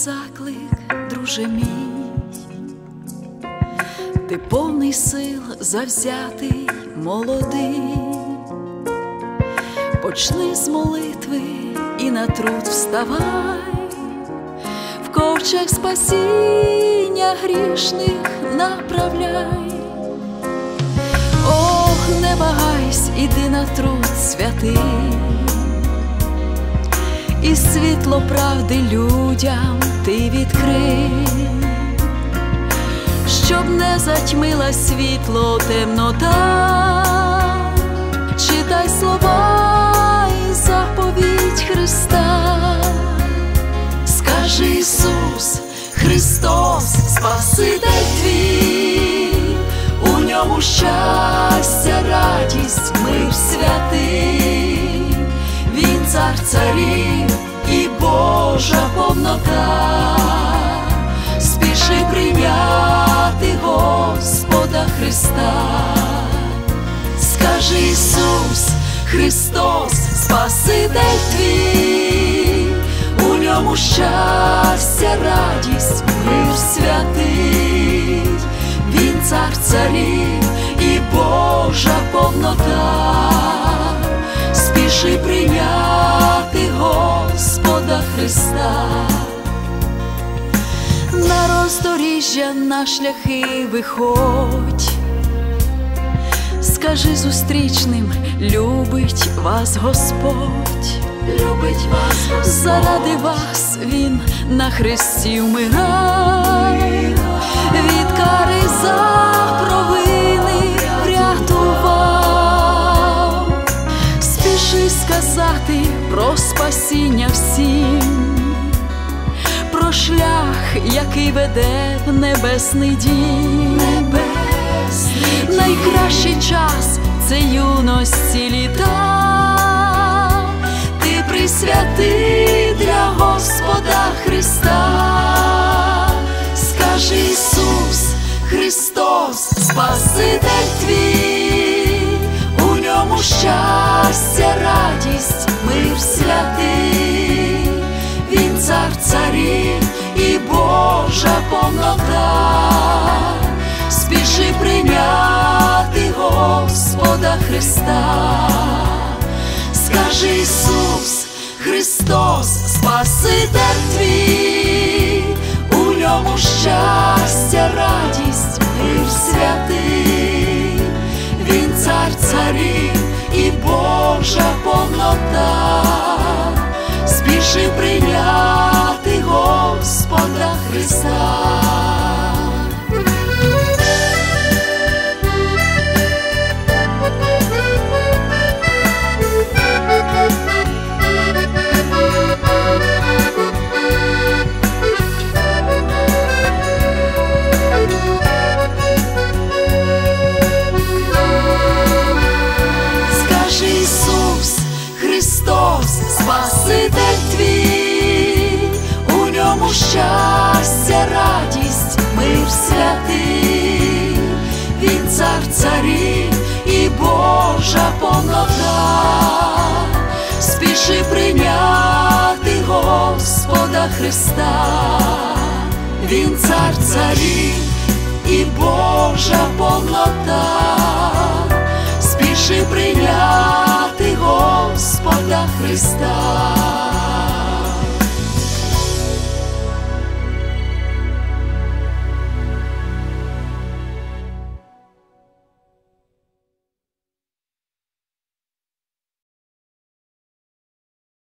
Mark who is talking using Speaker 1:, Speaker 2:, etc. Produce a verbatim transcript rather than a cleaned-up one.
Speaker 1: заклик, друже мій, ти повний сил, завзятий, молодий. Почни з молитви і на труд вставай, в ковчег спасіння грішних направляй. Ох, не вагайсь, іди на труд святий, і світло правди людям ти відкрий, щоб не затьмила світло темнота. Читай слова і заповідь Христа. Скажи: Ісус Христос, Спаситель твій, у ньому щастя, радість, мир святий. Він цар царів і Божа повнота. Спіши прийняти Господа Христа. Скажи: Ісус Христос, Спаситель твій, у ньому щастя, радість, мир святий. Він цар царів і Божа повнота. Спіши прийняти Господа Христа. На роздоріжжя, на шляхи виходь, скажи зустрічним: любить вас Господь, любить вас Господь. Заради вас Він на хресті вмирає, від кари за провини врятував. Спіши сказати про спасіння всім, про шлях, який веде в небесний дім. Небесний. Найкращий час – це юності літа. Ти присвяти для Господа Христа. Скажи: Ісус Христос, Спаситель твій, у ньому щастя, радість, мир святий. Він цар царів і Божа повнота. Спіши прийняти Господа Христа. Скажи: Ісус Христос, Спаситель твій, у ньому щастя, радість, мир святий. Він цар царів і Божа повнота. Спіши прийняти Господа Христа. Скажи: Ісус Христос, Спаситель твій, у ньому щастя, радість, мир святий. Він цар царів і Божа повнота. Спіши прийняти Господа Христа. Він цар царів і Божа повнота. Спіши прийняти Господа Христа.